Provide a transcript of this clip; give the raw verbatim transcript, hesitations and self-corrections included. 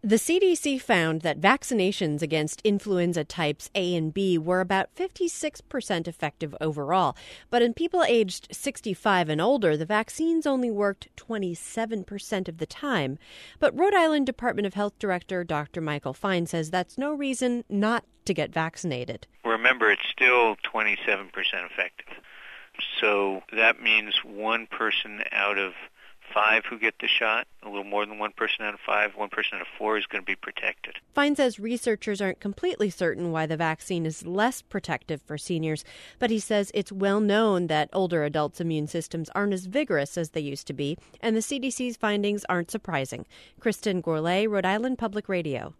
The C D C found that vaccinations against influenza types A and B were about fifty-six percent effective overall. But in people aged sixty-five and older, the vaccines only worked twenty-seven percent of the time. But Rhode Island Department of Health Director Doctor Michael Fine says that's no reason not to get vaccinated. Remember, it's still twenty-seven percent effective. So that means one person out of five who get the shot, a little more than one person out of five, one person out of four is going to be protected. Fine says researchers aren't completely certain why the vaccine is less protective for seniors, but he says it's well known that older adults' immune systems aren't as vigorous as they used to be, and the C D C's findings aren't surprising. Kristen Gourlay, Rhode Island Public Radio.